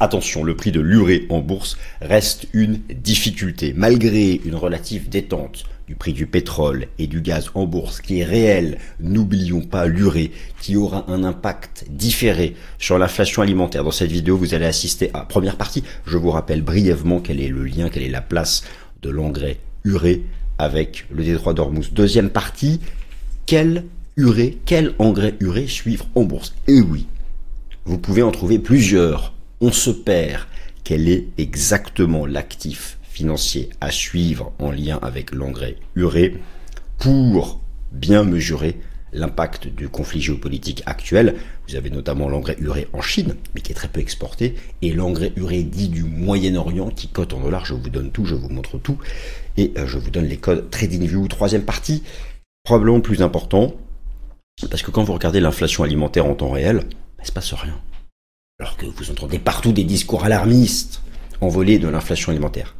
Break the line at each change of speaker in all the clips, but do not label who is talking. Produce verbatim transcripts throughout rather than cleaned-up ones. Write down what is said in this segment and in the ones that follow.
Attention, le prix de l'urée en bourse reste une difficulté. Malgré une relative détente du prix du pétrole et du gaz en bourse qui est réelle, n'oublions pas l'urée qui aura un impact différé sur l'inflation alimentaire. Dans cette vidéo, vous allez assister à première partie. Je vous rappelle brièvement quel est le lien, quelle est la place de l'engrais urée avec le détroit d'Ormuz. Deuxième partie, quel urée, quel engrais urée suivre en bourse? Et oui, vous pouvez en trouver plusieurs. On se perd. Quel est exactement l'actif financier à suivre en lien avec l'engrais urée pour bien mesurer l'impact du conflit géopolitique actuel? Vous avez notamment l'engrais urée en Chine, mais qui est très peu exporté, et l'engrais urée dit du Moyen-Orient qui cote en dollars. Je vous donne tout, je vous montre tout, et je vous donne les codes TradingView. Troisième partie, probablement plus important, parce que quand vous regardez l'inflation alimentaire en temps réel, il ne se passe rien. Alors que vous entendez partout des discours alarmistes envolés de l'inflation alimentaire.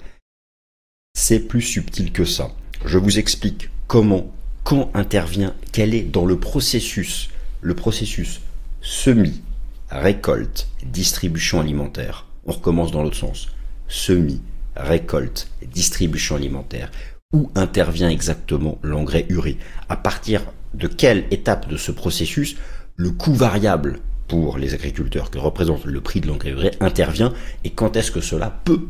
C'est plus subtil que ça. Je vous explique comment, quand intervient, quel est dans le processus, le processus semis, récolte, distribution alimentaire. On recommence dans l'autre sens. Semis, récolte, distribution alimentaire. Où intervient exactement l'engrais urée? À partir de quelle étape de ce processus le coût variable pour les agriculteurs que représente le prix de l'engrais urée intervient, et quand est-ce que cela peut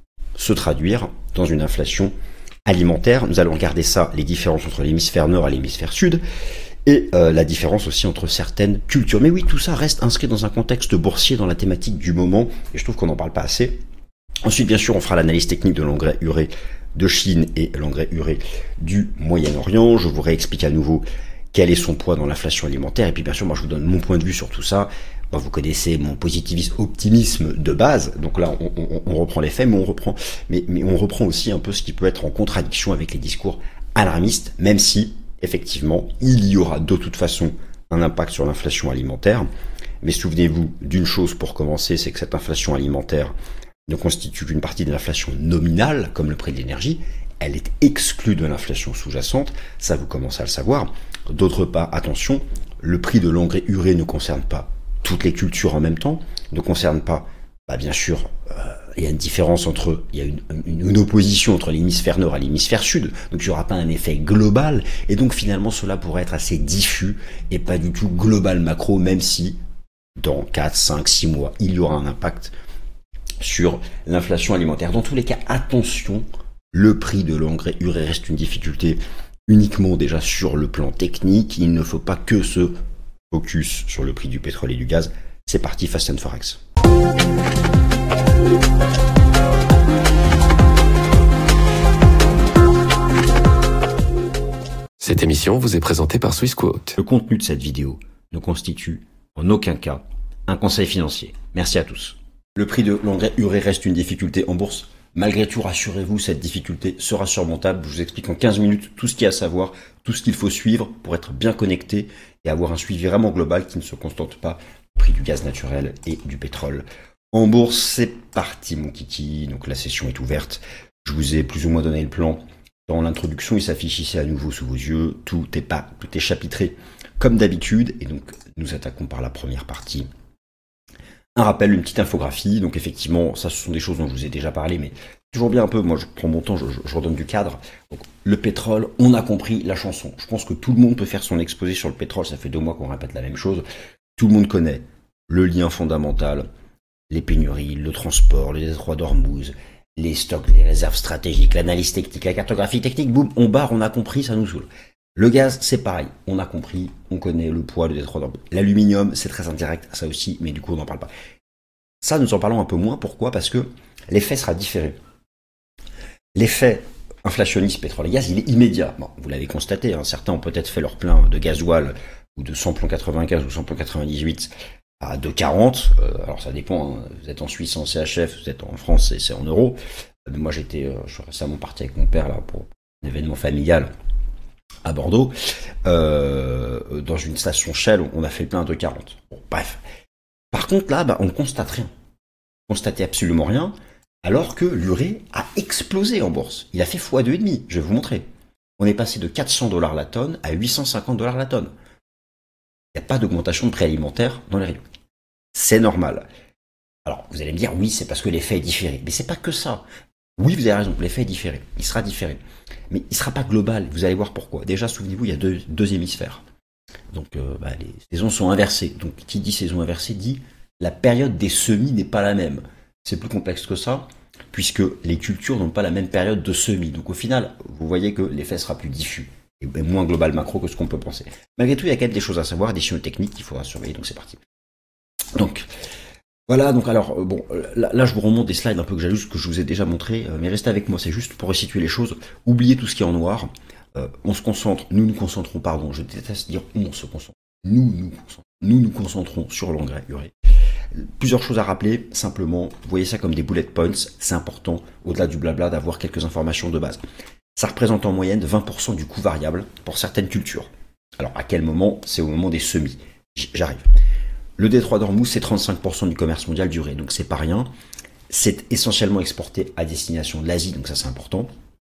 se traduire dans une inflation alimentaire? Nous allons regarder ça, les différences entre l'hémisphère nord et l'hémisphère sud, et euh, la différence aussi entre certaines cultures. Mais oui, tout ça reste inscrit dans un contexte boursier, dans la thématique du moment, et je trouve qu'on n'en parle pas assez. Ensuite, bien sûr, on fera l'analyse technique de l'engrais urée de Chine et l'engrais urée du Moyen-Orient. Je vous réexplique à nouveau quel est son poids dans l'inflation alimentaire. Et puis bien sûr, moi je vous donne mon point de vue sur tout ça. Bon, vous connaissez mon positivisme, optimisme de base. Donc là, on, on, on reprend les faits, mais on reprend, mais, mais on reprend aussi un peu ce qui peut être en contradiction avec les discours alarmistes, même si, effectivement, il y aura de toute façon un impact sur l'inflation alimentaire. Mais souvenez-vous d'une chose pour commencer, c'est que cette inflation alimentaire ne constitue qu'une partie de l'inflation nominale, comme le prix de l'énergie. Elle est exclue de l'inflation sous-jacente, ça vous commencez à le savoir. D'autre part, attention, le prix de l'engrais urée ne concerne pas toutes les cultures en même temps, ne concerne pas, bah bien sûr, euh, il y a une différence entre, il y a une, une, une opposition entre l'hémisphère nord et l'hémisphère sud, donc il n'y aura pas un effet global, et donc finalement cela pourrait être assez diffus, et pas du tout global macro, même si dans quatre, cinq, six mois, il y aura un impact sur l'inflation alimentaire. Dans tous les cas, attention, le prix de l'engrais urée reste une difficulté uniquement déjà sur le plan technique. Il ne faut pas que se focus sur le prix du pétrole et du gaz. C'est parti, Fast and Forex.
Cette émission vous est présentée par Swissquote.
Le contenu de cette vidéo ne constitue en aucun cas un conseil financier. Merci à tous. Le prix de l'engrais urée reste une difficulté en bourse. Malgré tout, rassurez-vous, cette difficulté sera surmontable. Je vous explique en quinze minutes tout ce qu'il y a à savoir, tout ce qu'il faut suivre pour être bien connecté et avoir un suivi vraiment global qui ne se contente pas du prix du gaz naturel et du pétrole. En bourse, c'est parti mon kiki. Donc la session est ouverte. Je vous ai plus ou moins donné le plan. Dans l'introduction, il s'affiche ici à nouveau sous vos yeux. Tout est pas, tout est chapitré comme d'habitude. Et donc, nous attaquons par la première partie. Un rappel, une petite infographie, donc effectivement, ça ce sont des choses dont je vous ai déjà parlé, mais toujours bien un peu, moi je prends mon temps, je, je, je redonne du cadre. Donc, le pétrole, on a compris la chanson. Je pense que tout le monde peut faire son exposé sur le pétrole, ça fait deux mois qu'on répète la même chose. Tout le monde connaît le lien fondamental, les pénuries, le transport, le détroit d'Ormuz, les stocks, les réserves stratégiques, l'analyse technique, la cartographie technique, boum, on barre, on a compris, ça nous saoule. Le gaz, c'est pareil, on a compris, on connaît le poids, le détroit d'Ormuz. L'aluminium, c'est très indirect, ça aussi, mais du coup, on n'en parle pas. Ça, nous en parlons un peu moins. Pourquoi? Parce que l'effet sera différé. L'effet inflationniste pétrole et gaz, il est immédiat. Bon, vous l'avez constaté, hein, certains ont peut-être fait leur plein de gasoil ou de samplon quatre-vingt-quinze ou samplon quatre-vingt-dixhuit à deux quarante. Euh, alors, ça dépend, hein. Vous êtes en Suisse en C H F, vous êtes en France et c'est en euros. Euh, moi, j'étais, euh, je suis récemment parti avec mon père là pour un événement familial à Bordeaux, euh, dans une station Shell, on a fait le plein à deux quarante. Bon, bref. Par contre, là, bah, on ne constate rien. On ne constate absolument rien, alors que l'urée a explosé en bourse. Il a fait fois deux virgule cinq. Je vais vous montrer. On est passé de quatre cents dollars la tonne à huit cent cinquante dollars la tonne. Il n'y a pas d'augmentation de prix alimentaire dans les rayons. C'est normal. Alors, vous allez me dire, oui, c'est parce que l'effet est différé. Mais c'est pas que ça. Oui, vous avez raison, l'effet est différé. Il sera différé. Mais il sera pas global. Vous allez voir pourquoi. Déjà, souvenez-vous, il y a deux, deux hémisphères. Donc, euh, bah, les saisons sont inversées. Donc, qui dit saison inversée dit la période des semis n'est pas la même. C'est plus complexe que ça, puisque les cultures n'ont pas la même période de semis. Donc, au final, vous voyez que l'effet sera plus diffus et moins global macro que ce qu'on peut penser. Malgré tout, il y a quand même des choses à savoir, des signaux techniques qu'il faudra surveiller. Donc, c'est parti. Donc, voilà, donc alors, euh, bon, là, là, je vous remonte des slides un peu que j'ajoute, que je vous ai déjà montré, euh, mais restez avec moi, c'est juste pour resituer les choses. Oubliez tout ce qui est en noir. Euh, on se concentre, nous nous concentrons, pardon, je déteste dire on se concentre. Nous nous concentrons, nous nous concentrons sur l'engrais urée. Plusieurs choses à rappeler, simplement, vous voyez ça comme des bullet points, c'est important, au-delà du blabla, d'avoir quelques informations de base. Ça représente en moyenne vingt pour cent du coût variable pour certaines cultures. Alors, à quel moment? C'est au moment des semis. J'arrive. Le détroit d'Ormuz, c'est trente-cinq pour cent du commerce mondial d'urée, donc c'est pas rien. C'est essentiellement exporté à destination de l'Asie, donc ça c'est important.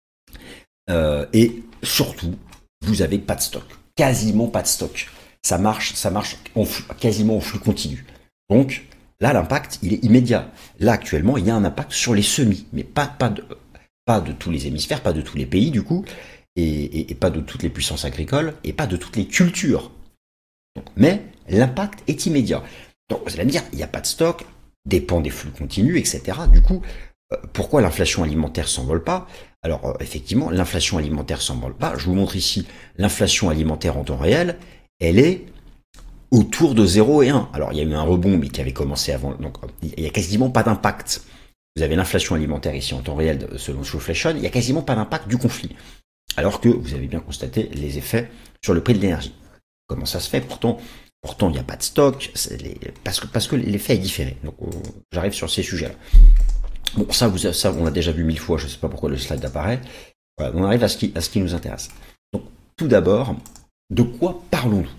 Euh, et surtout, vous avez pas de stock, quasiment pas de stock. Ça marche, ça marche en flux, quasiment en flux continu. Donc là, l'impact, il est immédiat. Là, actuellement, il y a un impact sur les semis, mais pas, pas, de, pas de tous les hémisphères, pas de tous les pays du coup, et, et, et pas de toutes les puissances agricoles, et pas de toutes les cultures. Donc, mais l'impact est immédiat. Donc vous allez me dire, il n'y a pas de stock, dépend des flux continus, et cetera. Du coup, euh, pourquoi l'inflation alimentaire s'envole pas? Alors euh, effectivement, l'inflation alimentaire s'envole pas. Je vous montre ici l'inflation alimentaire en temps réel. Elle est autour de zéro et un. Alors il y a eu un rebond, mais qui avait commencé avant. Donc il n'y a quasiment pas d'impact. Vous avez l'inflation alimentaire ici en temps réel selon Showflation. Il n'y a quasiment pas d'impact du conflit. Alors que vous avez bien constaté les effets sur le prix de l'énergie. Comment ça se fait? Pourtant, pourtant il n'y a pas de stock, les, parce que, parce que l'effet est différé. Donc, euh, j'arrive sur ces sujets-là. Bon, ça, vous, ça, on l'a déjà vu mille fois, je ne sais pas pourquoi le slide apparaît. Voilà, on arrive à ce, qui, à ce qui nous intéresse. Donc, tout d'abord, de quoi parlons-nous?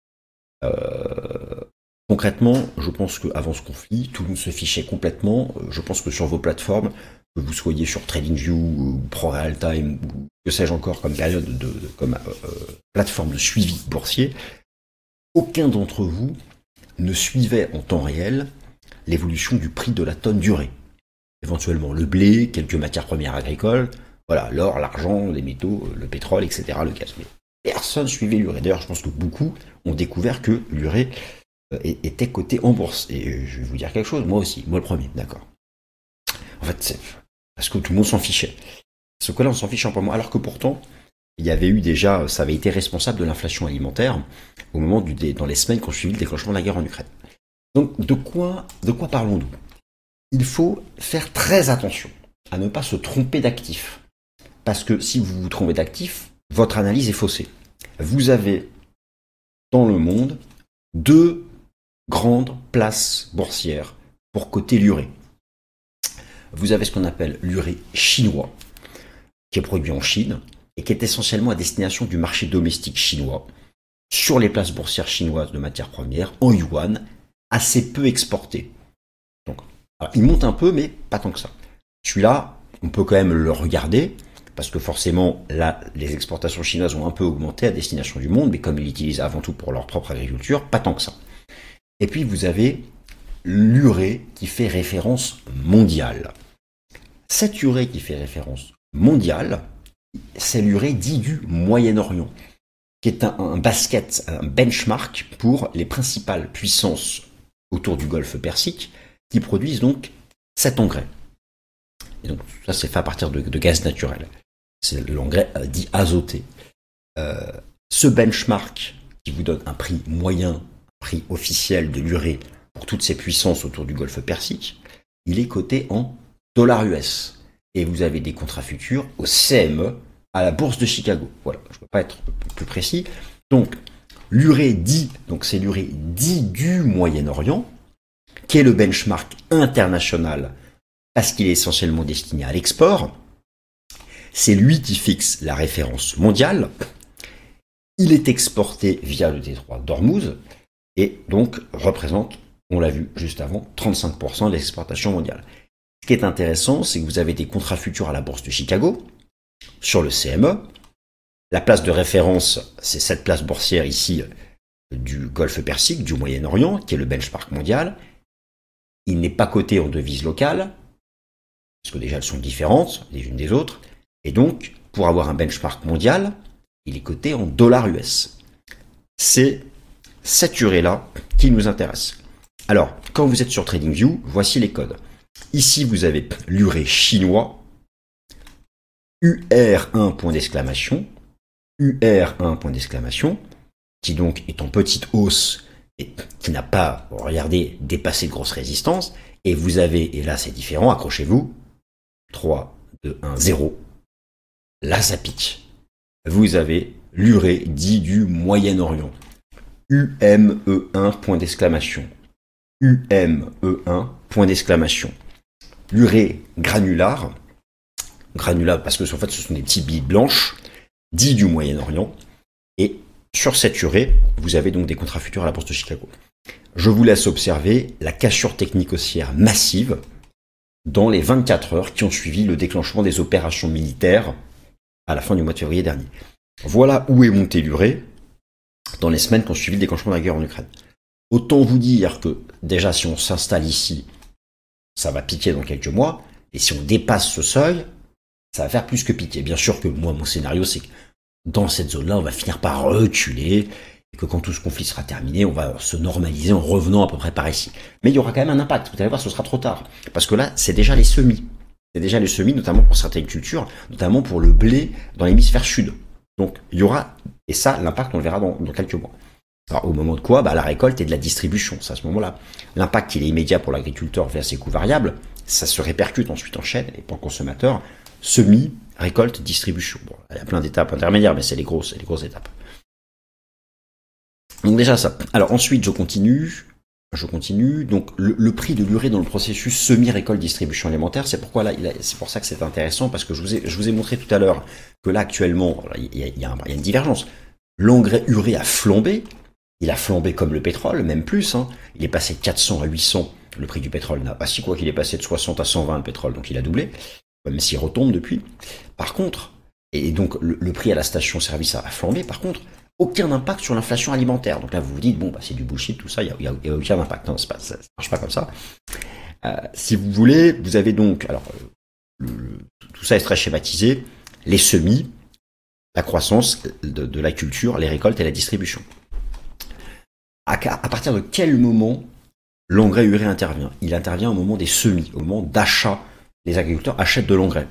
euh, Concrètement, je pense qu'avant ce conflit, tout le monde se fichait complètement. Je pense que sur vos plateformes, que vous soyez sur TradingView ou ProRealTime ou que sais-je encore comme période de, de comme euh, plateforme de suivi boursier, aucun d'entre vous ne suivait en temps réel l'évolution du prix de la tonne d'urée. Éventuellement le blé, quelques matières premières agricoles, voilà, l'or, l'argent, les métaux, le pétrole, et cetera, le gaz. Mais personne suivait l'urée. D'ailleurs, je pense que beaucoup ont découvert que l'urée était coté en bourse. Et je vais vous dire quelque chose, moi aussi, moi le premier, d'accord. En fait, c'est parce que tout le monde s'en fichait. Ce que là, on s'en fiche un peu moins. Alors que pourtant, il y avait eu déjà, ça avait été responsable de l'inflation alimentaire au moment du, dans les semaines qui ont suivi le déclenchement de la guerre en Ukraine. Donc, de quoi, de quoi parlons-nous? Il faut faire très attention à ne pas se tromper d'actif. Parce que si vous vous trompez d'actif, votre analyse est faussée. Vous avez, dans le monde, deux grandes places boursières pour coter l'urée. Vous avez ce qu'on appelle l'urée chinois, qui est produit en Chine, et qui est essentiellement à destination du marché domestique chinois, sur les places boursières chinoises de matières premières, en yuan, assez peu exporté. Donc, alors, il monte un peu, mais pas tant que ça. Celui-là, on peut quand même le regarder, parce que forcément, là, les exportations chinoises ont un peu augmenté à destination du monde, mais comme ils l'utilisent avant tout pour leur propre agriculture, pas tant que ça. Et puis, vous avez l'urée qui fait référence mondiale. Cette urée qui fait référence mondiale, c'est l'urée dit du Moyen-Orient, qui est un, un basket, un benchmark pour les principales puissances autour du golfe Persique, qui produisent donc cet engrais. Et donc ça, c'est fait à partir de, de gaz naturel. C'est l'engrais euh, dit azoté. Euh, ce benchmark qui vous donne un prix moyen, un prix officiel de l'urée pour toutes ces puissances autour du golfe Persique, il est coté en dollars U S. Et vous avez des contrats futurs au C M E à la bourse de Chicago. Voilà, je ne peux pas être plus précis. Donc, l'urée dit, donc c'est l'urée dit du Moyen-Orient, qui est le benchmark international parce qu'il est essentiellement destiné à l'export. C'est lui qui fixe la référence mondiale. Il est exporté via le détroit d'Ormuz et donc représente, on l'a vu juste avant, trente-cinq pour cent de l'exportation mondiale. Ce qui est intéressant, c'est que vous avez des contrats futurs à la bourse de Chicago, sur le C M E. La place de référence, c'est cette place boursière ici du golfe Persique, du Moyen-Orient, qui est le benchmark mondial. il n'est pas coté en devise locale, parce que déjà elles sont différentes les unes des autres, et donc pour avoir un benchmark mondial, il est coté en dollars U S. C'est cette urée-là qui nous intéresse. Alors, quand vous êtes sur TradingView, voici les codes. Ici, vous avez l'urée chinois, U R un point d'exclamation, U R un point d'exclamation, qui donc est en petite hausse et qui n'a pas, regardez, dépassé de grosses résistances. Et vous avez, et là c'est différent, accrochez-vous, trois, deux, un, zéro. Là ça pique. Vous avez l'urée dit du Moyen-Orient. U M E un point d'exclamation. U M E un point d'exclamation. L'urée granular, granular parce que en fait ce sont des petites billes blanches, dit du Moyen-Orient. Et sur cette urée, vous avez donc des contrats futurs à la bourse de Chicago. Je vous laisse observer la cassure technique haussière massive dans les vingt-quatre heures qui ont suivi le déclenchement des opérations militaires à la fin du mois de février dernier. Voilà où est montée l'urée dans les semaines qui ont suivi le déclenchement de la guerre en Ukraine. Autant vous dire que déjà si on s'installe ici, ça va piquer dans quelques mois, et si on dépasse ce seuil, ça va faire plus que piquer. Bien sûr que moi, mon scénario, c'est que dans cette zone-là, on va finir par reculer, et que quand tout ce conflit sera terminé, on va se normaliser en revenant à peu près par ici. Mais il y aura quand même un impact, vous allez voir, ce sera trop tard. Parce que là, c'est déjà les semis. C'est déjà les semis, notamment pour certaines cultures, notamment pour le blé dans l'hémisphère sud. Donc, il y aura, et ça, l'impact, on le verra dans, dans quelques mois. Alors, au moment de quoi? Bah, la récolte et de la distribution, c'est à ce moment-là. L'impact, il est immédiat pour l'agriculteur via ses coûts variables, ça se répercute ensuite en chaîne, et pour le consommateur, semis, récolte, distribution. Bon, il y a plein d'étapes intermédiaires, mais c'est les grosses, les grosses étapes. Donc déjà ça. Alors ensuite, je continue. Je continue. Donc le, le prix de l'urée dans le processus semi-récolte distribution alimentaire, c'est pourquoi là, c'est pour ça que c'est intéressant, parce que je vous ai, je vous ai montré tout à l'heure que là actuellement, il y a, il y a, un, il y a une divergence. L'engrais urée a flambé. Il a flambé comme le pétrole, même plus. Hein. Il est passé de quatre cents à huit cents. Le prix du pétrole n'a pas si quoi qu'il est passé de soixante à cent vingt le pétrole, donc il a doublé. Même s'il retombe depuis. Par contre, et donc le, le prix à la station-service a flambé, par contre, aucun impact sur l'inflation alimentaire. Donc là, vous vous dites, bon, bah, c'est du bullshit, tout ça, il n'y a, a, a aucun impact. Non, pas, ça ne marche pas comme ça. Euh, si vous voulez, vous avez donc, alors, le, le, tout ça est très schématisé, les semis, la croissance de, de la culture, les récoltes et la distribution. À, à partir de quel moment l'engrais urée intervient? Il intervient au moment des semis, au moment d'achat. Les agriculteurs achètent de l'engrais.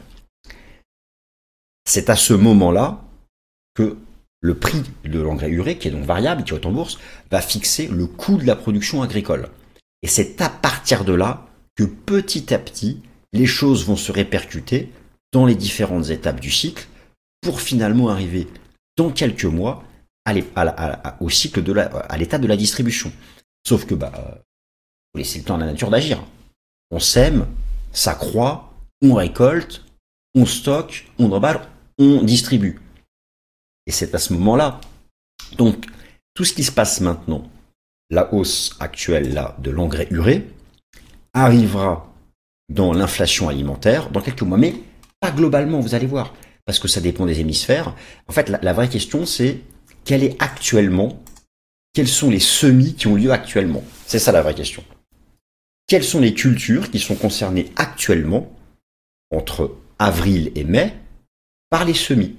C'est à ce moment-là que le prix de l'engrais urée, qui est donc variable, qui est en bourse, va fixer le coût de la production agricole. Et c'est à partir de là que petit à petit, les choses vont se répercuter dans les différentes étapes du cycle pour finalement arriver dans quelques mois à à à, au cycle de la, à l'état de la distribution. Sauf que, bah, faut laisser le temps à la nature d'agir. On sème, ça croît, on récolte, on stocke, on emballe, on distribue. Et c'est à ce moment-là. Donc, tout ce qui se passe maintenant, la hausse actuelle là, de l'engrais urée, arrivera dans l'inflation alimentaire dans quelques mois. Mais pas globalement, vous allez voir, parce que ça dépend des hémisphères. En fait, la, la vraie question, c'est quelle est actuellement, quels sont les semis qui ont lieu actuellement? C'est ça la vraie question. Quelles sont les cultures qui sont concernées actuellement, entre avril et mai, par les semis?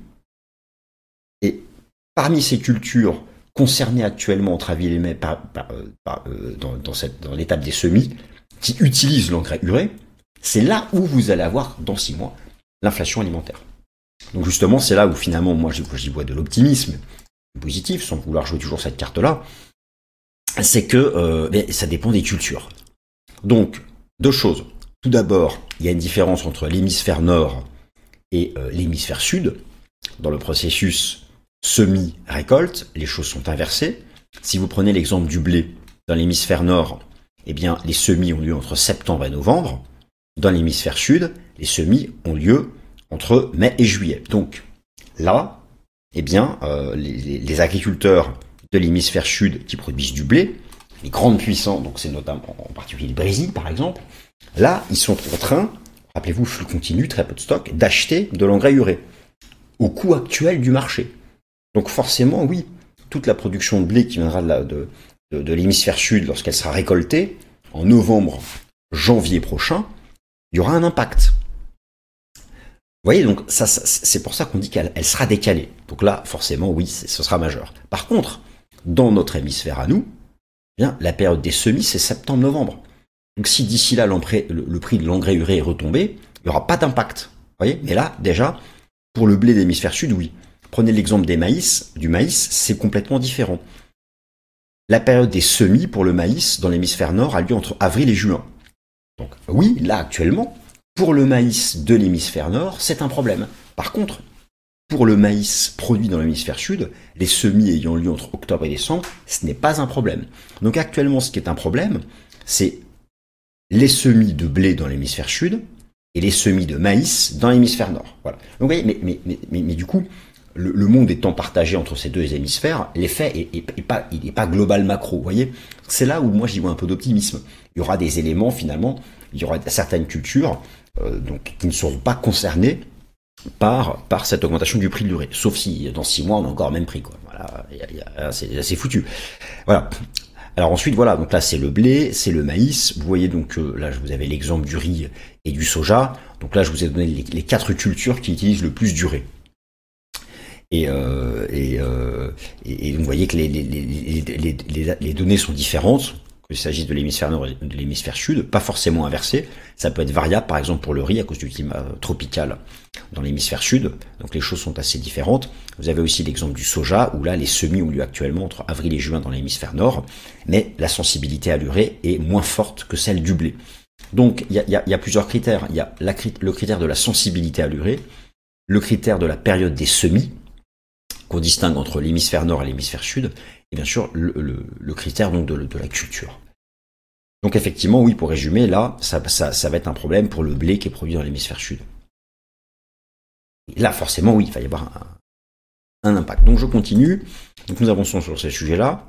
Et parmi ces cultures concernées actuellement entre avril et mai par, par, par, euh, dans, dans, cette, dans l'étape des semis, qui utilisent l'engrais urée, c'est là où vous allez avoir, dans six mois, l'inflation alimentaire. Donc justement, c'est là où finalement, moi j'y vois de l'optimisme positif, sans vouloir jouer toujours cette carte-là, c'est que euh, mais ça dépend des cultures. Donc, deux choses. Tout d'abord, il y a une différence entre l'hémisphère nord et euh, l'hémisphère sud. Dans le processus semi-récolte, les choses sont inversées. Si vous prenez l'exemple du blé, dans l'hémisphère nord, eh bien, les semis ont lieu entre septembre et novembre. Dans l'hémisphère sud, les semis ont lieu entre mai et juillet. Donc, là, eh bien, euh, les, les agriculteurs de l'hémisphère sud qui produisent du blé, les grandes puissances, donc c'est notamment en particulier le Brésil par exemple, là, ils sont en train, rappelez-vous, flux continu, très peu de stock, d'acheter de l'engrais urée au coût actuel du marché. Donc forcément, oui, toute la production de blé qui viendra de, la, de, de, de l'hémisphère sud lorsqu'elle sera récoltée, en novembre, janvier prochain, il y aura un impact. Vous voyez, donc ça, ça c'est pour ça qu'on dit qu'elle elle sera décalée. Donc là, forcément, oui, ce sera majeur. Par contre, dans notre hémisphère à nous, eh bien, la période des semis, c'est septembre-novembre. Donc si d'ici là, le, le prix de l'engrais urée est retombé, il n'y aura pas d'impact. Vous voyez, mais là, déjà, pour le blé de l'hémisphère sud, oui. Prenez l'exemple des maïs, du maïs, c'est complètement différent. La période des semis pour le maïs dans l'hémisphère nord a lieu entre avril et juin. Donc oui, là actuellement, pour le maïs de l'hémisphère nord, c'est un problème. Par contre, pour le maïs produit dans l'hémisphère sud, les semis ayant lieu entre octobre et décembre, ce n'est pas un problème. Donc actuellement, ce qui est un problème, c'est les semis de blé dans l'hémisphère sud et les semis de maïs dans l'hémisphère nord. Voilà. Donc vous voyez, mais, mais, mais, mais, mais du coup, le, le monde étant partagé entre ces deux hémisphères, l'effet est, est, est pas, il n'est pas global macro. Vous voyez, c'est là où moi j'y vois un peu d'optimisme. Il y aura des éléments finalement, il y aura certaines cultures euh, donc, qui ne seront pas concernées par, par cette augmentation du prix de l'urée. Sauf si dans six mois on a encore le même prix, quoi. Voilà, c'est, c'est foutu. Voilà. Alors ensuite, voilà, donc là c'est le blé, c'est le maïs. Vous voyez donc euh, là, je vous avais l'exemple du riz et du soja. Donc là, je vous ai donné les, les quatre cultures qui utilisent le plus d'urée. Et, euh, et, euh, et, et vous voyez que les, les, les, les, les, les données sont différentes, qu'il s'agisse de l'hémisphère nord et de l'hémisphère sud, pas forcément inversé. Ça peut être variable, par exemple pour le riz, à cause du climat tropical dans l'hémisphère sud. Donc les choses sont assez différentes. Vous avez aussi l'exemple du soja, où là les semis ont lieu actuellement entre avril et juin dans l'hémisphère nord, mais la sensibilité à l'urée est moins forte que celle du blé. Donc il y a, y a, y a plusieurs critères. Il y a la, le critère de la sensibilité à l'urée, le critère de la période des semis, qu'on distingue entre l'hémisphère nord et l'hémisphère sud, et bien sûr le, le, le critère donc de, de la culture. Donc effectivement, oui, pour résumer, là, ça, ça, ça va être un problème pour le blé qui est produit dans l'hémisphère sud. Et là, forcément, oui, il va y avoir un, un impact. Donc je continue. Donc nous avançons sur ces sujets-là.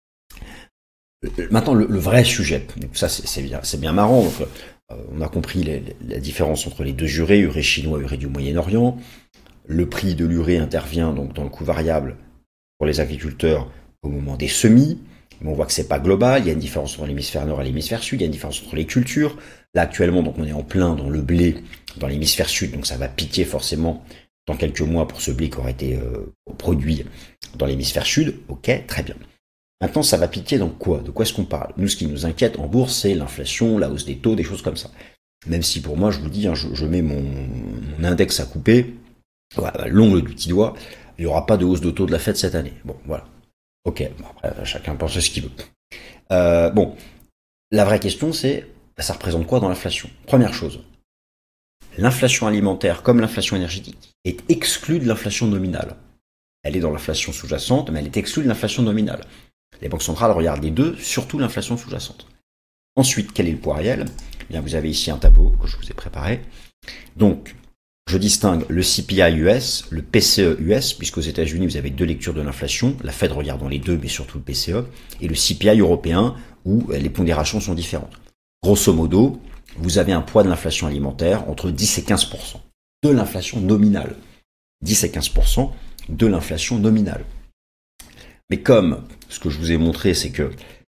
Maintenant, le, le vrai sujet. Donc ça, c'est bien, c'est bien marrant. Donc, euh, on a compris les, les, la différence entre les deux urées, urée chinois, urée du Moyen-Orient. Le prix de l'urée intervient donc dans le coût variable pour les agriculteurs au moment des semis. Mais on voit que c'est pas global. Il y a une différence entre l'hémisphère nord et l'hémisphère sud. Il y a une différence entre les cultures. Là, actuellement, donc, on est en plein dans le blé dans l'hémisphère sud. Donc, ça va piquer forcément dans quelques mois pour ce blé qui aurait été euh, produit dans l'hémisphère sud. Ok, très bien. Maintenant, ça va piquer dans quoi? De quoi est-ce qu'on parle? Nous, ce qui nous inquiète en bourse, c'est l'inflation, la hausse des taux, des choses comme ça. Même si pour moi, je vous dis, hein, je, je mets mon, mon index à couper, voilà, l'ongle du petit doigt, il n'y aura pas de hausse de taux de la Fed cette année. Bon, voilà. Ok, bon, après, chacun pense ce qu'il veut. Euh, bon, la vraie question, c'est, ça représente quoi dans l'inflation? Première chose, l'inflation alimentaire, comme l'inflation énergétique, est exclue de l'inflation nominale. Elle est dans l'inflation sous-jacente, mais elle est exclue de l'inflation nominale. Les banques centrales regardent les deux, surtout l'inflation sous-jacente. Ensuite, quel est le poids réel? Eh bien, vous avez ici un tableau que je vous ai préparé. Donc, je distingue le C P I U S, le P C E U S, puisqu'aux États-Unis, vous avez deux lectures de l'inflation, la Fed regardant les deux, mais surtout le P C E, et le C P I européen, où les pondérations sont différentes. Grosso modo, vous avez un poids de l'inflation alimentaire entre dix et quinze pour cent de l'inflation nominale. dix et quinze pour cent de l'inflation nominale. Mais comme ce que je vous ai montré, c'est que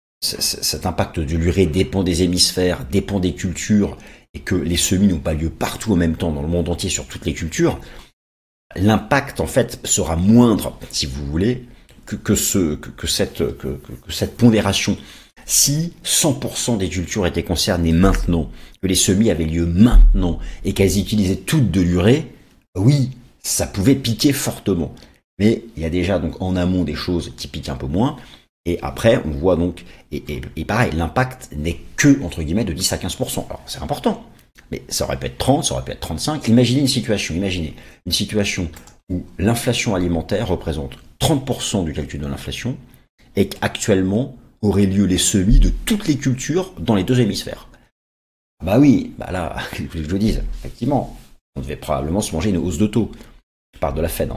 cet impact de l'urée dépend des hémisphères, dépend des cultures, et que les semis n'ont pas lieu partout en même temps dans le monde entier sur toutes les cultures, l'impact en fait sera moindre, si vous voulez, que, que, ce, que, que, cette, que, que cette pondération. Si cent pour cent des cultures étaient concernées maintenant, que les semis avaient lieu maintenant, et qu'elles utilisaient toutes de l'urée, oui, ça pouvait piquer fortement. Mais il y a déjà donc en amont des choses qui piquent un peu moins, et après on voit donc, et, et, et pareil, l'impact n'est que, entre guillemets, de dix à quinze pour cent. Alors c'est important, mais ça aurait pu être trente, ça aurait pu être trente-cinq. Imaginez une situation, imaginez une situation où l'inflation alimentaire représente trente pour cent du calcul de l'inflation, et qu'actuellement auraient lieu les semis de toutes les cultures dans les deux hémisphères. Bah oui, bah là, que je vous dise, effectivement, on devait probablement se manger une hausse de taux. Je parle de la Fed, hein.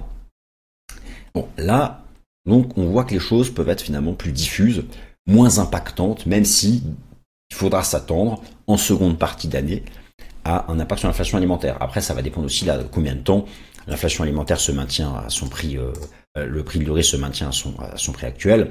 Bon, là, donc, on voit que les choses peuvent être finalement plus diffuses, moins impactantes, même si il faudra s'attendre, en seconde partie d'année, à un impact sur l'inflation alimentaire. Après, ça va dépendre aussi de combien de temps l'inflation alimentaire se maintient à son prix, euh, le prix de l'urée se maintient à son, à son prix actuel.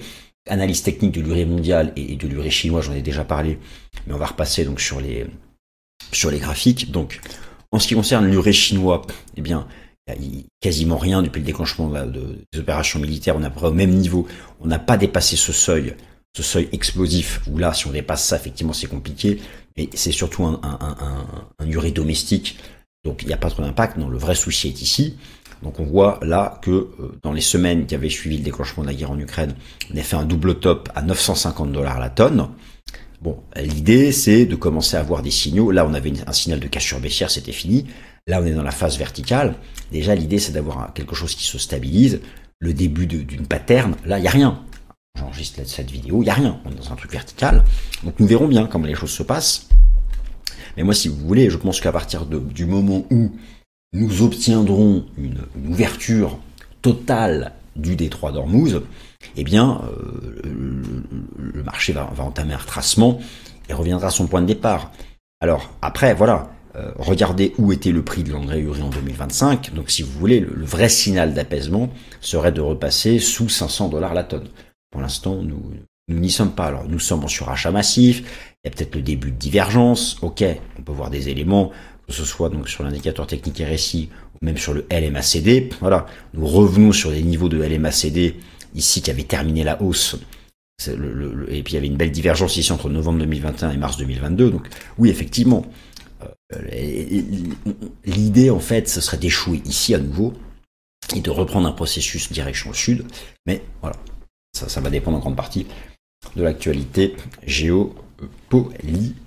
analyse technique de l'urée mondiale et de l'urée chinois, j'en ai déjà parlé, mais on va repasser donc sur les sur les graphiques. Donc, en ce qui concerne l'urée chinois, eh bien, il n'y a quasiment rien depuis le déclenchement de, de, des opérations militaires. On est à peu près au même niveau. On n'a pas dépassé ce seuil, ce seuil explosif, où là, si on dépasse ça, effectivement, c'est compliqué. Mais c'est surtout un, un, un, un, un urée domestique, donc il n'y a pas trop d'impact. Non, le vrai souci est ici. Donc on voit là que euh, dans les semaines qui avaient suivi le déclenchement de la guerre en Ukraine, on a fait un double top à neuf cent cinquante dollars la tonne. Bon, l'idée c'est de commencer à avoir des signaux. Là on avait une, un signal de cassure baissière, c'était fini. Là on est dans la phase verticale. Déjà l'idée c'est d'avoir un, quelque chose qui se stabilise. Le début de, d'une pattern, là il n'y a rien. J'enregistre cette vidéo, il n'y a rien. On est dans un truc vertical. Donc nous verrons bien comment les choses se passent. Mais moi si vous voulez, je pense qu'à partir de, du moment où nous obtiendrons une, une ouverture totale du détroit d'Ormuz, eh bien, euh, le, le marché va, va entamer un retracement et reviendra à son point de départ. Alors, après, voilà, euh, regardez où était le prix de l'engrais urée en deux mille vingt-cinq. Donc, si vous voulez, le, le vrai signal d'apaisement serait de repasser sous cinq cents dollars la tonne. Pour l'instant, nous nous n'y sommes pas. Alors, nous sommes en surachat massif, il y a peut-être le début de divergence, ok, on peut voir des éléments, que ce soit donc sur l'indicateur technique R S I ou même sur le L M A C D. Voilà, nous revenons sur des niveaux de L M A C D ici qui avaient terminé la hausse. Le, le, le, et puis il y avait une belle divergence ici entre novembre deux mille vingt et un et mars deux mille vingt-deux. Donc oui, effectivement, euh, l'idée en fait, ce serait d'échouer ici à nouveau et de reprendre un processus direction sud. Mais voilà, ça, ça va dépendre en grande partie de l'actualité géopolitique.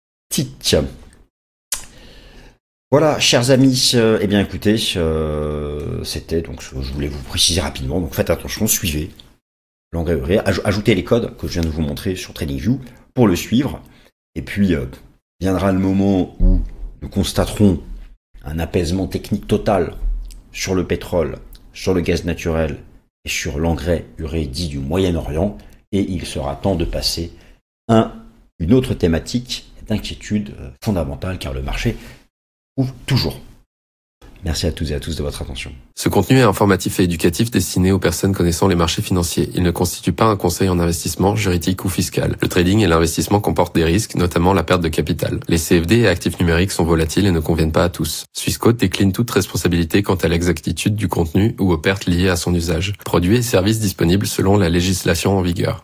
Voilà, chers amis, euh, eh bien écoutez, euh, c'était donc je voulais vous préciser rapidement, donc faites attention, suivez l'engrais urée, aj- ajoutez les codes que je viens de vous montrer sur TradingView pour le suivre, et puis euh, viendra le moment où nous constaterons un apaisement technique total sur le pétrole, sur le gaz naturel et sur l'engrais urée dit du Moyen-Orient, et il sera temps de passer à une autre thématique d'inquiétude fondamentale, car le marché ouvre toujours. Merci à toutes et à tous de votre attention.
Ce contenu est informatif et éducatif destiné aux personnes connaissant les marchés financiers. Il ne constitue pas un conseil en investissement, juridique ou fiscal. Le trading et l'investissement comportent des risques, notamment la perte de capital. Les C F D et actifs numériques sont volatiles et ne conviennent pas à tous. Swissquote décline toute responsabilité quant à l'exactitude du contenu ou aux pertes liées à son usage. Produits et services disponibles selon la législation en vigueur.